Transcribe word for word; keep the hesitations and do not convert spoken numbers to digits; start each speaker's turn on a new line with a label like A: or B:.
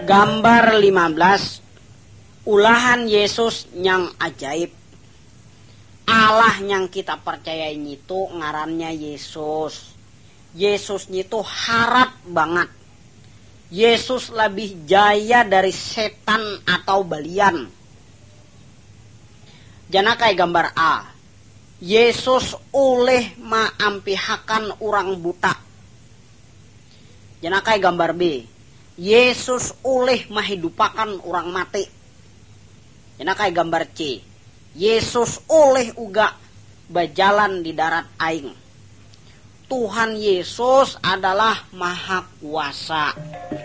A: Gambar lima belas, ulahan Yesus yang ajaib. Allah yang kita percaya itu ngarannya Yesus. Yesus itu harap banget. Yesus lebih jaya dari setan atau balian. Jana kayak gambar A. Yesus oleh maampihakan orang buta. Jana kayak gambar B. Yesus oleh menghidupakan orang mati. Jana kayak gambar C. Yesus oleh uga berjalan di darat aing. Tuhan Yesus adalah maha kuasa.